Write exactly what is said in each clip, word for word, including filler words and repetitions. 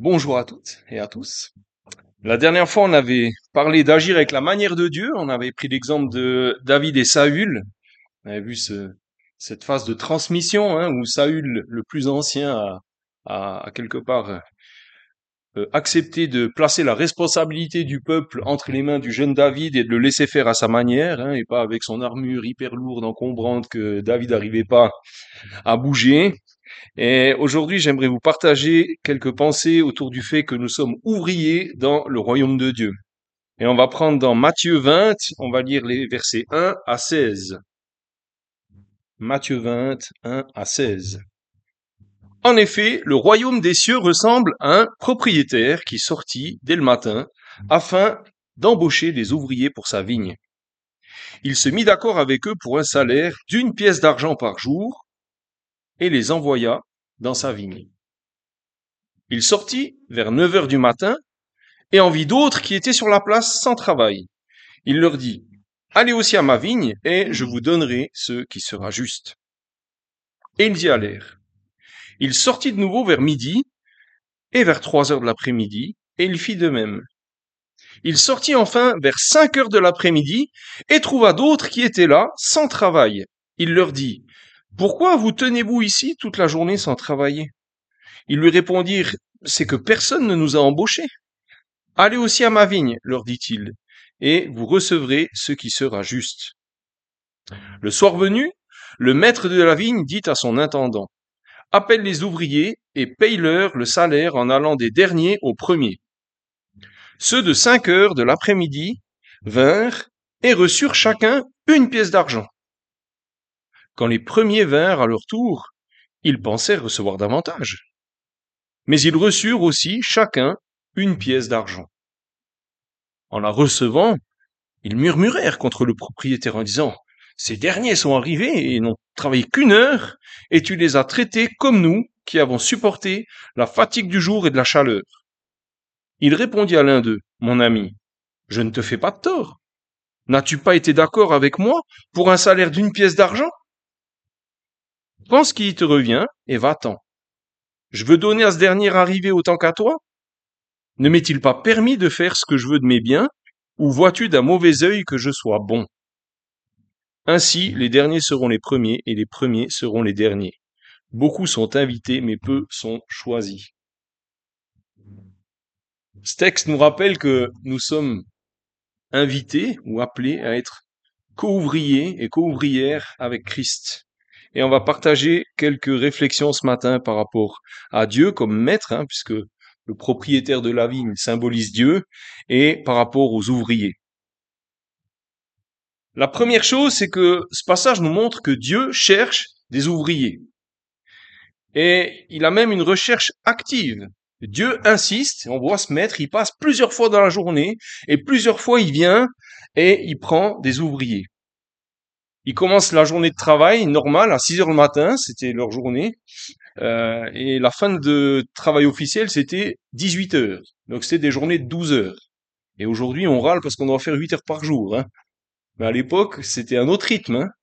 Bonjour à toutes et à tous. La dernière fois, on avait parlé d'agir avec la manière de Dieu. On avait pris l'exemple de David et Saül. On avait vu ce, cette phase de transmission, hein, où Saül, le plus ancien, a, a, a quelque part euh, accepté de placer la responsabilité du peuple entre les mains du jeune David et de le laisser faire à sa manière, hein, et pas avec son armure hyper lourde, encombrante, que David n'arrivait pas à bouger. Et aujourd'hui, j'aimerais vous partager quelques pensées autour du fait que nous sommes ouvriers dans le royaume de Dieu. Et on va prendre dans Matthieu vingt, on va lire les versets un à seize. Matthieu vingt, un à seize. En effet, le royaume des cieux ressemble à un propriétaire qui sortit dès le matin afin d'embaucher des ouvriers pour sa vigne. Il se mit d'accord avec eux pour un salaire d'une pièce d'argent par jour et les envoya dans sa vigne. Il sortit vers neuf heures du matin et en vit d'autres qui étaient sur la place sans travail. Il leur dit, « Allez aussi à ma vigne et je vous donnerai ce qui sera juste. » Et ils y allèrent. Il sortit de nouveau vers midi et vers trois heures de l'après-midi et il fit de même. Il sortit enfin vers cinq heures de l'après-midi et trouva d'autres qui étaient là sans travail. Il leur dit, « Pourquoi vous tenez-vous ici toute la journée sans travailler ?» Ils lui répondirent, « C'est que personne ne nous a embauchés. » « Allez aussi à ma vigne, leur dit-il, et vous recevrez ce qui sera juste. » Le soir venu, le maître de la vigne dit à son intendant, « Appelle les ouvriers et paye-leur le salaire en allant des derniers aux premiers. » Ceux de cinq heures de l'après-midi vinrent et reçurent chacun une pièce d'argent. Quand les premiers vinrent à leur tour, ils pensèrent recevoir davantage. Mais ils reçurent aussi chacun une pièce d'argent. En la recevant, ils murmurèrent contre le propriétaire en disant, « Ces derniers sont arrivés et n'ont travaillé qu'une heure, et tu les as traités comme nous, qui avons supporté la fatigue du jour et de la chaleur. » Il répondit à l'un d'eux, « Mon ami, je ne te fais pas de tort. N'as-tu pas été d'accord avec moi pour un salaire d'une pièce d'argent? Prends ce qui te revient et va-t'en. Je veux donner à ce dernier arrivé autant qu'à toi. Ne m'est-il pas permis de faire ce que je veux de mes biens, ou vois-tu d'un mauvais œil que je sois bon? Ainsi, les derniers seront les premiers et les premiers seront les derniers. Beaucoup sont invités, mais peu sont choisis. » Ce texte nous rappelle que nous sommes invités ou appelés à être co-ouvriers et co-ouvrières avec Christ. Et on va partager quelques réflexions ce matin par rapport à Dieu comme maître, hein, puisque le propriétaire de la vigne symbolise Dieu, et par rapport aux ouvriers. La première chose, c'est que ce passage nous montre que Dieu cherche des ouvriers. Et il a même une recherche active. Dieu insiste, on voit ce maître, il passe plusieurs fois dans la journée, et plusieurs fois il vient et il prend des ouvriers. Il commence la journée de travail normale à six heures le matin, c'était leur journée, euh, et la fin de travail officiel, c'était dix-huit heures. Donc c'était des journées de douze heures. Et aujourd'hui, on râle parce qu'on doit faire huit heures par jour, hein. Mais à l'époque, c'était un autre rythme, hein.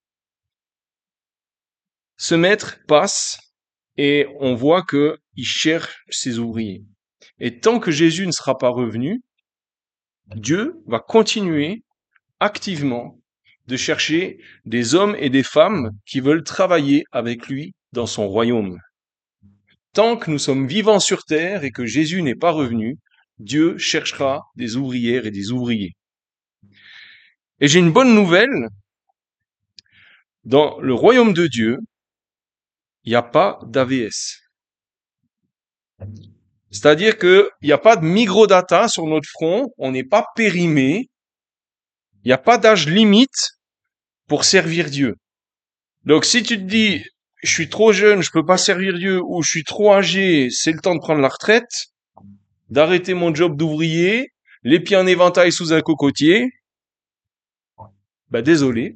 Ce maître passe et on voit que il cherche ses ouvriers. Et tant que Jésus ne sera pas revenu, Dieu va continuer activement de chercher des hommes et des femmes qui veulent travailler avec lui dans son royaume. Tant que nous sommes vivants sur terre et que Jésus n'est pas revenu, Dieu cherchera des ouvrières et des ouvriers. Et j'ai une bonne nouvelle. Dans le royaume de Dieu, il n'y a pas d'A V S. C'est-à-dire qu'il n'y a pas de microdata sur notre front, on n'est pas périmé, il n'y a pas d'âge limite pour servir Dieu. Donc si tu te dis, je suis trop jeune, je peux pas servir Dieu, ou je suis trop âgé, c'est le temps de prendre la retraite, d'arrêter mon job d'ouvrier, les pieds en éventail sous un cocotier, ben désolé,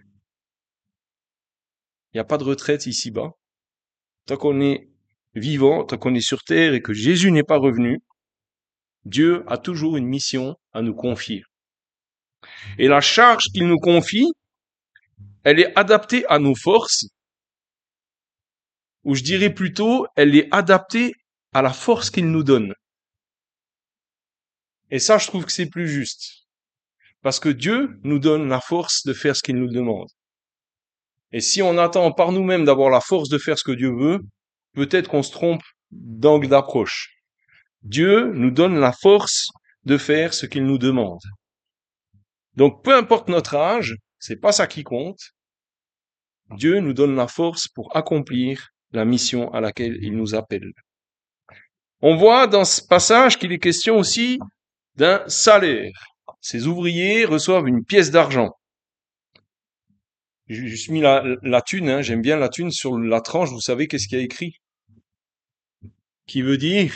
il n'y a pas de retraite ici-bas. Tant qu'on est vivant, tant qu'on est sur terre et que Jésus n'est pas revenu, Dieu a toujours une mission à nous confier. Et la charge qu'il nous confie, elle est adaptée à nos forces, ou je dirais plutôt, elle est adaptée à la force qu'il nous donne. Et ça, je trouve que c'est plus juste. Parce que Dieu nous donne la force de faire ce qu'il nous demande. Et si on attend par nous-mêmes d'avoir la force de faire ce que Dieu veut, peut-être qu'on se trompe d'angle d'approche. Dieu nous donne la force de faire ce qu'il nous demande. Donc, peu importe notre âge, c'est pas ça qui compte. Dieu nous donne la force pour accomplir la mission à laquelle il nous appelle. On voit dans ce passage qu'il est question aussi d'un salaire. Ces ouvriers reçoivent une pièce d'argent. J'ai juste mis la, la thune, hein, j'aime bien la thune sur la tranche, vous savez qu'est-ce qu'il y a écrit? Qui veut dire?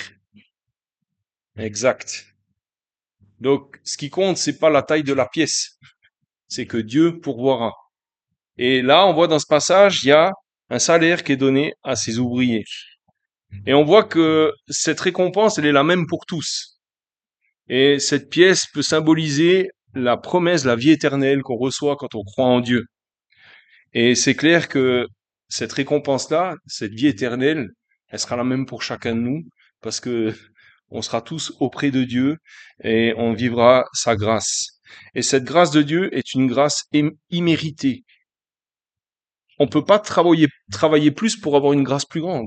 Exact. Donc, ce qui compte, c'est pas la taille de la pièce, c'est que Dieu pourvoira. Et là, on voit dans ce passage, il y a un salaire qui est donné à ces ouvriers. Et on voit que cette récompense, elle est la même pour tous. Et cette pièce peut symboliser la promesse, la vie éternelle qu'on reçoit quand on croit en Dieu. Et c'est clair que cette récompense-là, cette vie éternelle, elle sera la même pour chacun de nous, parce que on sera tous auprès de Dieu et on vivra sa grâce. Et cette grâce de Dieu est une grâce imméritée. On peut pas travailler, travailler plus pour avoir une grâce plus grande.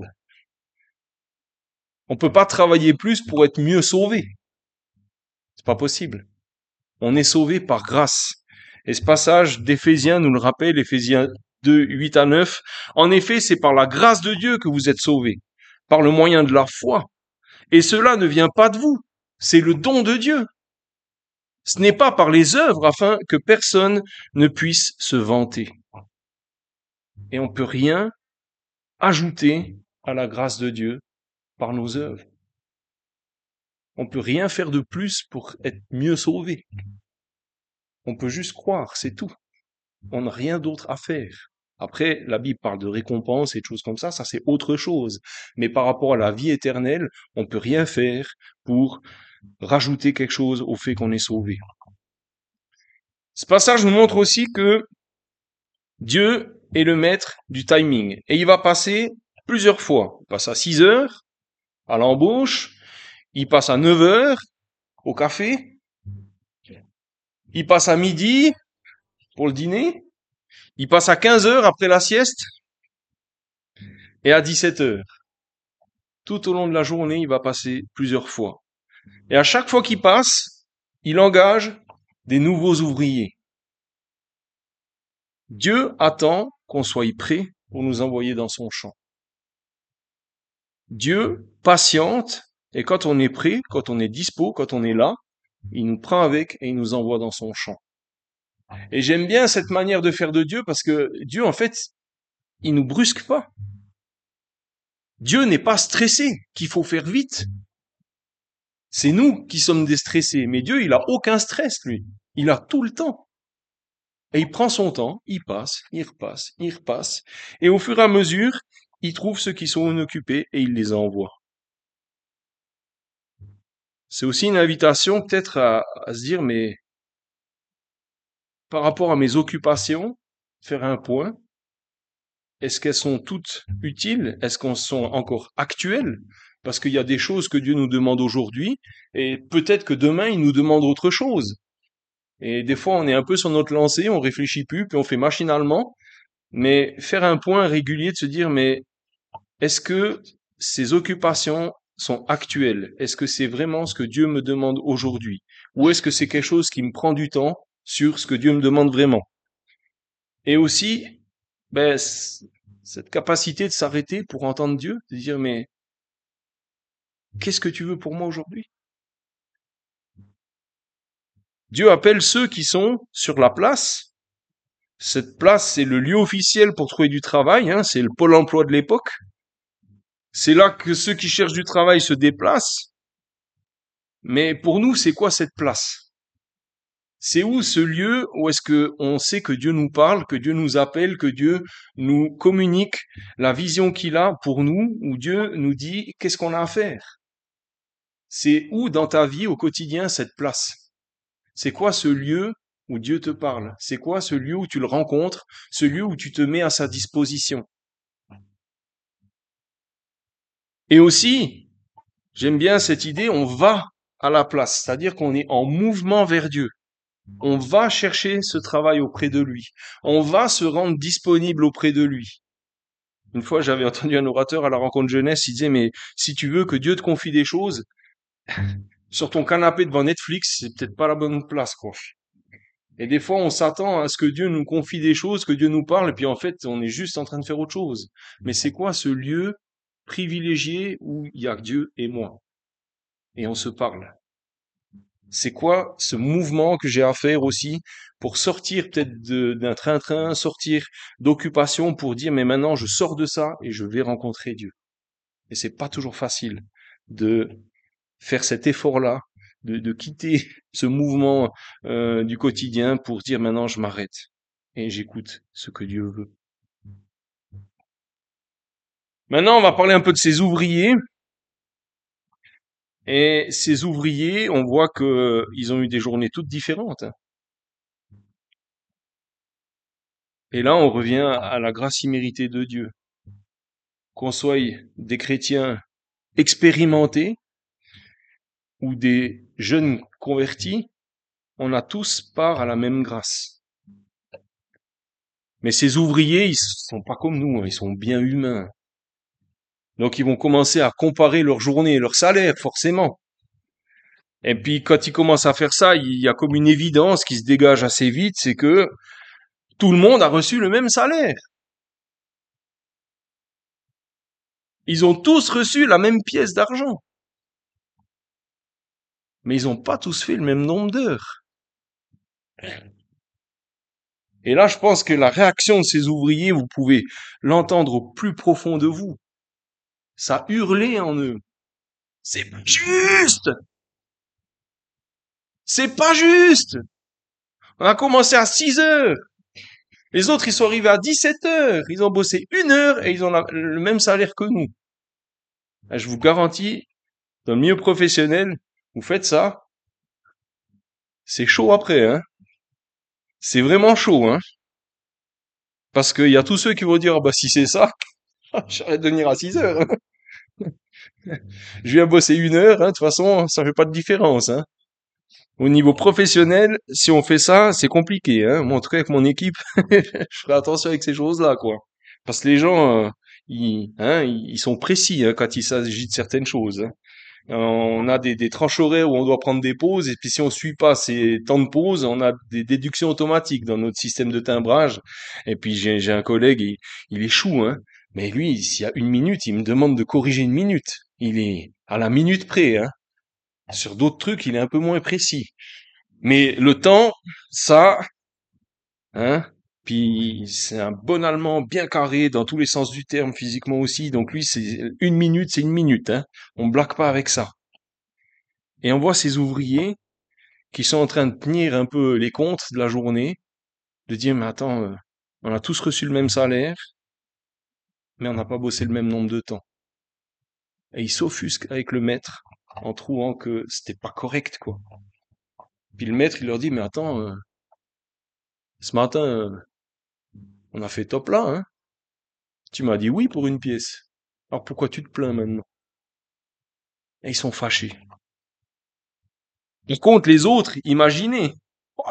On peut pas travailler plus pour être mieux sauvé. C'est pas possible. On est sauvé par grâce. Et ce passage d'Éphésiens nous le rappelle, Éphésiens deux, huit à neuf. En effet, c'est par la grâce de Dieu que vous êtes sauvés, par le moyen de la foi. Et cela ne vient pas de vous. C'est le don de Dieu. Ce n'est pas par les œuvres afin que personne ne puisse se vanter. Et on peut rien ajouter à la grâce de Dieu par nos œuvres. On peut rien faire de plus pour être mieux sauvé. On peut juste croire, c'est tout. On n'a rien d'autre à faire. Après, la Bible parle de récompense et de choses comme ça, ça c'est autre chose. Mais par rapport à la vie éternelle, on peut rien faire pour rajouter quelque chose au fait qu'on est sauvé. Ce passage nous montre aussi que Dieu est le maître du timing. Et il va passer plusieurs fois. Il passe à six heures, à l'embauche. Il passe à neuf heures, au café. Il passe à midi, pour le dîner. Il passe à quinze heures après la sieste. Et à dix-sept heures. Tout au long de la journée, il va passer plusieurs fois. Et à chaque fois qu'il passe, il engage des nouveaux ouvriers. Dieu attend qu'on soit prêt pour nous envoyer dans son champ. Dieu patiente, et quand on est prêt, quand on est dispo, quand on est là, il nous prend avec et il nous envoie dans son champ. Et j'aime bien cette manière de faire de Dieu parce que Dieu, en fait, il nous brusque pas. Dieu n'est pas stressé qu'il faut faire vite. C'est nous qui sommes déstressés. Mais Dieu, il a aucun stress, lui. Il a tout le temps. Et il prend son temps, il passe, il repasse, il repasse. Et au fur et à mesure, il trouve ceux qui sont inoccupés et il les envoie. C'est aussi une invitation peut-être à, à se dire, mais par rapport à mes occupations, faire un point. Est-ce qu'elles sont toutes utiles? Est-ce qu'elles sont encore actuelles? Parce qu'il y a des choses que Dieu nous demande aujourd'hui et peut-être que demain il nous demande autre chose. Et des fois on est un peu sur notre lancée, on réfléchit plus, puis on fait machinalement. Mais faire un point régulier de se dire, mais est-ce que ces occupations sont actuelles? Est-ce que c'est vraiment ce que Dieu me demande aujourd'hui? Ou est-ce que c'est quelque chose qui me prend du temps sur ce que Dieu me demande vraiment? Et aussi, ben, cette capacité de s'arrêter pour entendre Dieu, de dire, mais qu'est-ce que tu veux pour moi aujourd'hui? Dieu appelle ceux qui sont sur la place. Cette place, c'est le lieu officiel pour trouver du travail, hein, c'est le pôle emploi de l'époque. C'est là que ceux qui cherchent du travail se déplacent. Mais pour nous, c'est quoi cette place? C'est où ce lieu où est-ce que on sait que Dieu nous parle, que Dieu nous appelle, que Dieu nous communique la vision qu'il a pour nous, où Dieu nous dit qu'est-ce qu'on a à faire? C'est où dans ta vie au quotidien cette place? C'est quoi ce lieu où Dieu te parle? C'est quoi ce lieu où tu le rencontres? Ce lieu où tu te mets à sa disposition? Et aussi, J'aime bien cette idée, on va à la place, c'est-à-dire qu'on est en mouvement vers Dieu. On va chercher ce travail auprès de lui. On va se rendre disponible auprès de lui. Une fois, j'avais entendu un orateur à la rencontre jeunesse, il disait, mais si tu veux que Dieu te confie des choses, sur ton canapé devant Netflix, c'est peut-être pas la bonne place, quoi. Et des fois, on s'attend à ce que Dieu nous confie des choses, que Dieu nous parle, et puis en fait, on est juste en train de faire autre chose. Mais c'est quoi ce lieu privilégié où il y a Dieu et moi, et on se parle? C'est quoi ce mouvement que j'ai à faire aussi pour sortir peut-être de- d'un train-train, sortir d'occupation pour dire, mais maintenant, je sors de ça et je vais rencontrer Dieu. Et c'est pas toujours facile de faire cet effort-là, de, de quitter ce mouvement euh, du quotidien pour dire maintenant je m'arrête et j'écoute ce que Dieu veut. Maintenant, on va parler un peu de ces ouvriers. Et ces ouvriers, on voit que ils ont eu des journées toutes différentes. Et là, on revient à la grâce imméritée de Dieu. Qu'on soit des chrétiens expérimentés ou des jeunes convertis, on a tous part à la même grâce. Mais ces ouvriers, ils sont pas comme nous, hein, ils sont bien humains. Donc ils vont commencer à comparer leur journée et leur salaire, forcément. Et puis quand ils commencent à faire ça, il y a comme une évidence qui se dégage assez vite, c'est que tout le monde a reçu le même salaire. Ils ont tous reçu la même pièce d'argent. Mais ils n'ont pas tous fait le même nombre d'heures. Et là, je pense que la réaction de ces ouvriers, vous pouvez l'entendre au plus profond de vous. Ça hurlait en eux. C'est pas juste! C'est pas juste! On a commencé à six heures. Les autres, ils sont arrivés à dix-sept heures. Ils ont bossé une heure et ils ont la- le même salaire que nous. Ah, je vous garantis, dans le milieu professionnel, vous faites ça, c'est chaud après, hein. C'est vraiment chaud, hein. Parce qu'il y a tous ceux qui vont dire, ah bah si c'est ça, j'arrête de venir à six heures, hein. Je viens bosser une heure, hein. De toute façon, ça fait pas de différence, hein. Au niveau professionnel, si on fait ça, c'est compliqué, hein. Moi, en tout cas, avec mon équipe, je ferai attention avec ces choses-là, quoi. Parce que les gens, euh, ils, hein, ils sont précis, hein, quand il s'agit de certaines choses, hein. On a des, des tranches horaires où on doit prendre des pauses, et puis si on suit pas ces temps de pause, on a des déductions automatiques dans notre système de timbrage. Et puis j'ai, j'ai un collègue, il, il est chou, hein. Mais lui, s'il y a une minute, il me demande de corriger une minute. Il est à la minute près, hein. Sur d'autres trucs, il est un peu moins précis. Mais le temps, ça, hein. Puis c'est un bon Allemand bien carré dans tous les sens du terme, physiquement aussi. Donc lui, c'est une minute, c'est une minute, hein. On blague pas avec ça. Et on voit ces ouvriers qui sont en train de tenir un peu les comptes de la journée, de dire, mais attends, euh, on a tous reçu le même salaire, mais on n'a pas bossé le même nombre de temps. Et ils s'offusquent avec le maître en trouvant que c'était pas correct, quoi. Puis le maître, il leur dit, mais attends, euh, ce matin, euh, on a fait top là, hein. Tu m'as dit oui pour une pièce. Alors pourquoi tu te plains maintenant? Et ils sont fâchés. Ils comptent les autres, imaginez. Oh,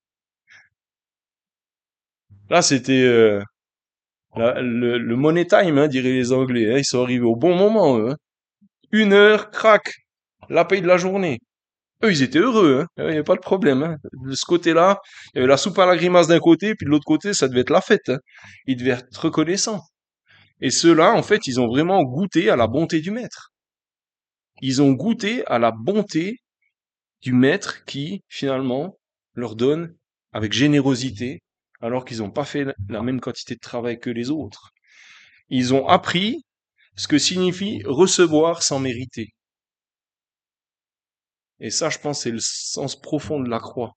là, c'était euh, la- le, le money time, hein, diraient les Anglais, hein. Ils sont arrivés au bon moment, eux, hein. Une heure, crac, la paye de la journée. Eux, ils étaient heureux, hein. Il n'y avait pas de problème, hein. De ce côté-là, il y avait la soupe à la grimace d'un côté, puis de l'autre côté, ça devait être la fête, hein. Ils devaient être reconnaissants. Et ceux-là, en fait, ils ont vraiment goûté à la bonté du maître. Ils ont goûté à la bonté du maître qui, finalement, leur donne avec générosité, alors qu'ils n'ont pas fait la même quantité de travail que les autres. Ils ont appris ce que signifie recevoir sans mériter. Et ça, je pense, c'est le sens profond de la croix.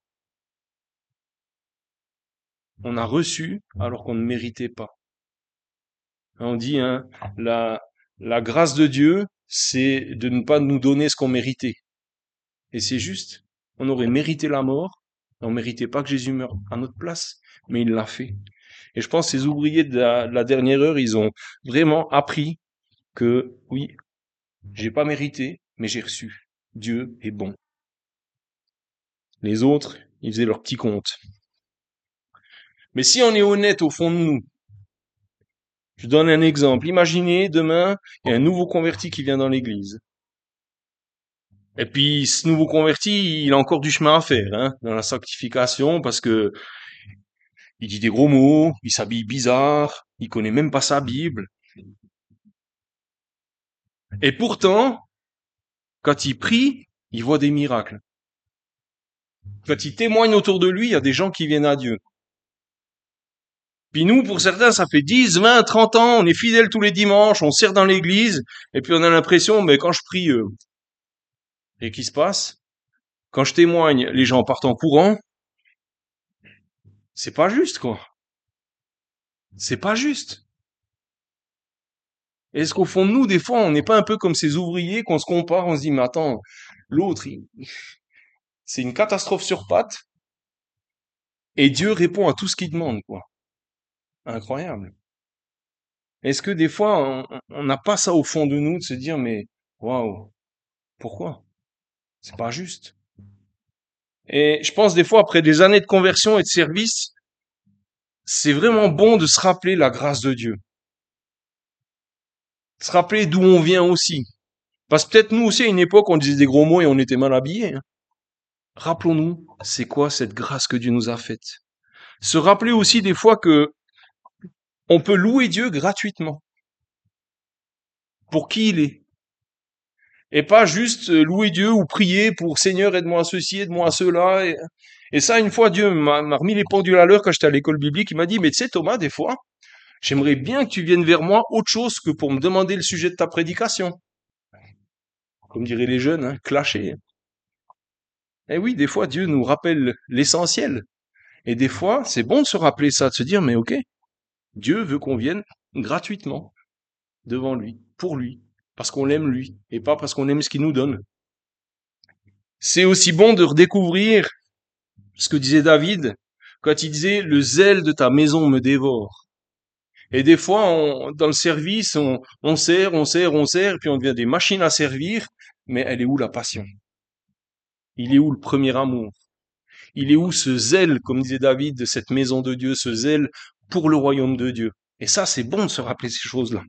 On a reçu alors qu'on ne méritait pas. On dit, hein, la, la grâce de Dieu, c'est de ne pas nous donner ce qu'on méritait. Et c'est juste. On aurait mérité la mort, on méritait pas que Jésus meure à notre place, mais il l'a fait. Et je pense que ces ouvriers de la, de la dernière heure, ils ont vraiment appris que oui, j'ai pas mérité, mais j'ai reçu. Dieu est bon. Les autres, ils faisaient leur petit compte. Mais si on est honnête au fond de nous, je donne un exemple. Imaginez, demain, il y a un nouveau converti qui vient dans l'église. Et puis, ce nouveau converti, il a encore du chemin à faire, hein, dans la sanctification, parce que il dit des gros mots, il s'habille bizarre, il connaît même pas sa Bible. Et pourtant, quand il prie, il voit des miracles. Quand il témoigne autour de lui, il y a des gens qui viennent à Dieu. Puis nous, pour certains, ça fait dix, vingt, trente ans, on est fidèles tous les dimanches, on sert dans l'église, et puis on a l'impression, mais quand je prie, euh, et qu'est-ce qui se passe? Quand je témoigne, les gens partent en courant. C'est pas juste, quoi. C'est pas juste. Est-ce qu'au fond de nous, des fois, on n'est pas un peu comme ces ouvriers qu'on se compare, on se dit, mais attends, l'autre, il- c'est une catastrophe sur pattes, et Dieu répond à tout ce qu'il demande, quoi. Incroyable. Est-ce que des fois, on on- on n'a pas ça au fond de nous de se dire, mais waouh, pourquoi? C'est pas juste. Et je pense des fois, après des années de conversion et de service, c'est vraiment bon de se rappeler la grâce de Dieu. Se rappeler d'où on vient aussi. Parce que peut-être nous aussi, à une époque, on disait des gros mots et on était mal habillés, hein. Rappelons-nous, c'est quoi cette grâce que Dieu nous a faite. Se rappeler aussi des fois que on peut louer Dieu gratuitement pour qui il est. Et pas juste euh, louer Dieu ou prier pour Seigneur, aide-moi à ceci, aide-moi à cela. Et, et ça, une fois, Dieu m'a m'a remis les pendules à l'heure quand j'étais à l'école biblique. Il m'a dit, mais tu sais, Thomas, des fois, j'aimerais bien que tu viennes vers moi autre chose que pour me demander le sujet de ta prédication. Comme diraient les jeunes, hein, clasher. Et oui, des fois, Dieu nous rappelle l'essentiel. Et des fois, c'est bon de se rappeler ça, de se dire, mais ok, Dieu veut qu'on vienne gratuitement devant lui, pour lui, parce qu'on l'aime lui, et pas parce qu'on aime ce qu'il nous donne. C'est aussi bon de redécouvrir ce que disait David quand il disait le zèle de ta maison me dévore. Et des fois, on, dans le service, on, on sert, on sert, on sert, et puis on devient des machines à servir, mais elle est où la passion? Il est où le premier amour? Il est où ce zèle, comme disait David, de cette maison de Dieu, ce zèle pour le royaume de Dieu? Et ça, c'est bon de se rappeler ces choses-là.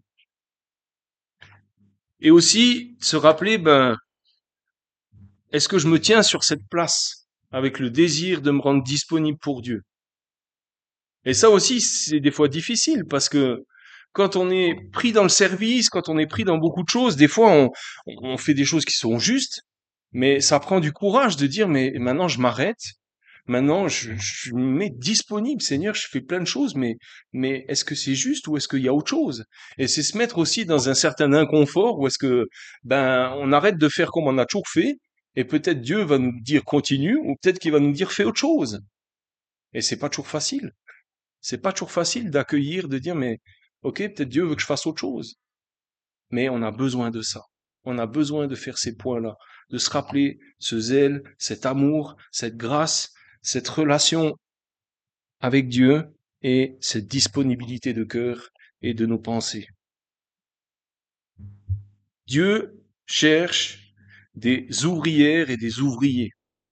Et aussi, se rappeler, ben, est-ce que je me tiens sur cette place avec le désir de me rendre disponible pour Dieu? Et ça aussi, c'est des fois difficile parce que quand on est pris dans le service, quand on est pris dans beaucoup de choses, des fois on, on fait des choses qui sont justes, mais ça prend du courage de dire mais maintenant je m'arrête, maintenant je, je me mets disponible, Seigneur, je fais plein de choses, mais mais est-ce que c'est juste ou est-ce qu'il y a autre chose? Et c'est se mettre aussi dans un certain inconfort ou est-ce que ben on arrête de faire comme on a toujours fait et peut-être Dieu va nous dire continue ou peut-être qu'il va nous dire fais autre chose. Et c'est pas toujours facile. C'est pas toujours facile d'accueillir, de dire, mais ok, peut-être Dieu veut que je fasse autre chose. Mais on a besoin de ça. On a besoin de faire ces points-là, de se rappeler ce zèle, cet amour, cette grâce, cette relation avec Dieu et cette disponibilité de cœur et de nos pensées. Dieu cherche des ouvrières et des ouvriers.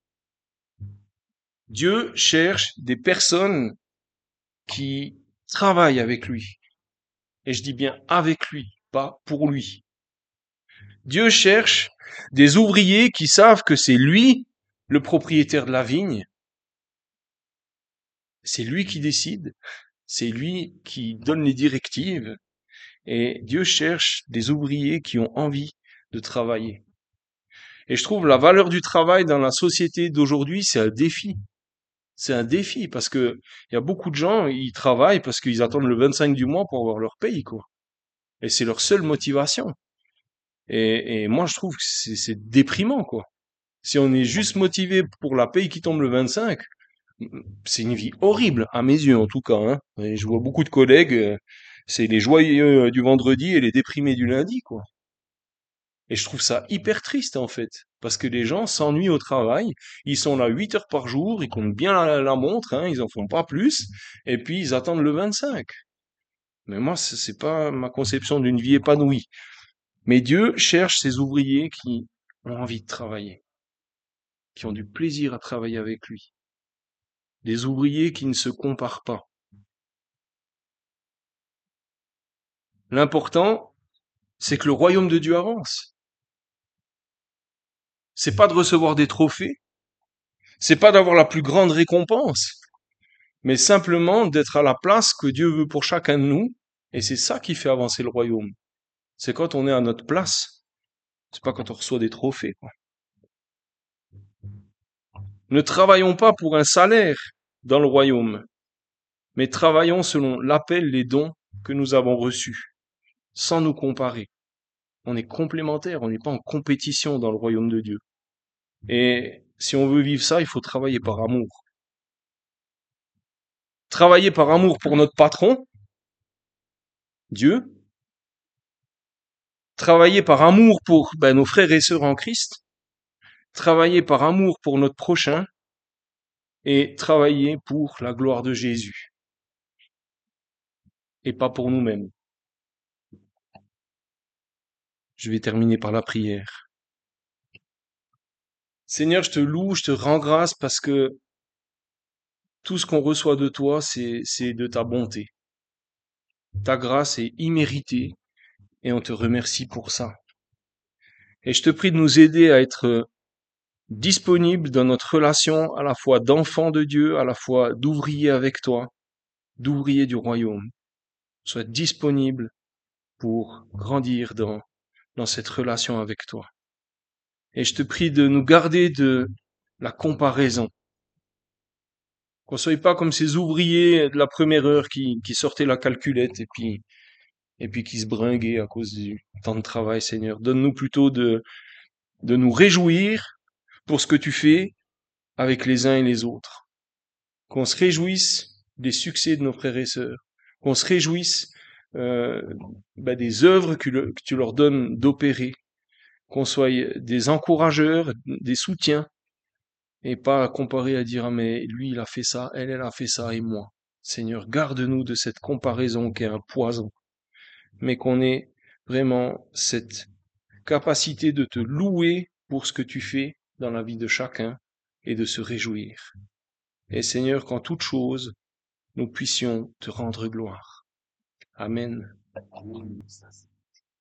Dieu cherche des personnes qui travaillent avec lui. Et je dis bien avec lui, pas pour lui. Dieu cherche des ouvriers qui savent que c'est lui le propriétaire de la vigne, c'est lui qui décide, c'est lui qui donne les directives, et Dieu cherche des ouvriers qui ont envie de travailler. Et je trouve la valeur du travail dans la société d'aujourd'hui, c'est un défi. C'est un défi parce que il y a beaucoup de gens, ils travaillent parce qu'ils attendent le vingt-cinq du mois pour avoir leur paye, quoi. Et c'est leur seule motivation. Et, et moi, je trouve que c'est c'est déprimant, quoi. Si on est juste motivé pour la paye qui tombe le vingt-cinq, c'est une vie horrible, à mes yeux en tout cas, hein. Et je vois beaucoup de collègues, euh, c'est les joyeux euh, du vendredi et les déprimés du lundi, quoi. Et je trouve ça hyper triste en fait, parce que les gens s'ennuient au travail, ils sont là huit heures par jour, ils comptent bien la, la montre, hein, ils en font pas plus, et puis ils attendent le vingt-cinq. Mais moi, c'est c'est pas ma conception d'une vie épanouie. Mais Dieu cherche ces ouvriers qui ont envie de travailler, qui ont du plaisir à travailler avec lui. Des ouvriers qui ne se comparent pas. L'important, c'est que le royaume de Dieu avance. C'est pas de recevoir des trophées, c'est pas d'avoir la plus grande récompense, mais simplement d'être à la place que Dieu veut pour chacun de nous, et c'est ça qui fait avancer le royaume. C'est quand on est à notre place, c'est pas quand on reçoit des trophées, quoi. Ne travaillons pas pour un salaire dans le royaume, mais travaillons selon l'appel, les dons que nous avons reçus, sans nous comparer. On est complémentaires, on n'est pas en compétition dans le royaume de Dieu. Et si on veut vivre ça, il faut travailler par amour. Travailler par amour pour notre patron, Dieu. Travailler par amour pour ben, nos frères et sœurs en Christ. Travailler par amour pour notre prochain. Et travailler pour la gloire de Jésus. Et pas pour nous-mêmes. Je vais terminer par la prière. Seigneur, je te loue, je te rends grâce parce que tout ce qu'on reçoit de toi, c'est, c'est de ta bonté. Ta grâce est imméritée et on te remercie pour ça. Et je te prie de nous aider à être disponibles dans notre relation à la fois d'enfants de Dieu, à la fois d'ouvriers avec toi, d'ouvriers du royaume. Sois disponible pour grandir dans, dans cette relation avec toi. Et je te prie de nous garder de la comparaison. Qu'on soit pas comme ces ouvriers de la première heure qui, qui sortaient la calculette et puis, et puis qui se bringuaient à cause du temps de travail, Seigneur. Donne-nous plutôt de, de nous réjouir pour ce que tu fais avec les uns et les autres. Qu'on se réjouisse des succès de nos frères et sœurs. Qu'on se réjouisse euh, bah, des œuvres que, le, que tu leur donnes d'opérer. Qu'on soit des encourageurs, des soutiens, et pas comparer à dire, ah, mais lui, il a fait ça, elle, elle a fait ça, et moi. Seigneur, garde-nous de cette comparaison qui est un poison, mais qu'on ait vraiment cette capacité de te louer pour ce que tu fais dans la vie de chacun et de se réjouir. Et Seigneur, qu'en toute chose, nous puissions te rendre gloire. Amen.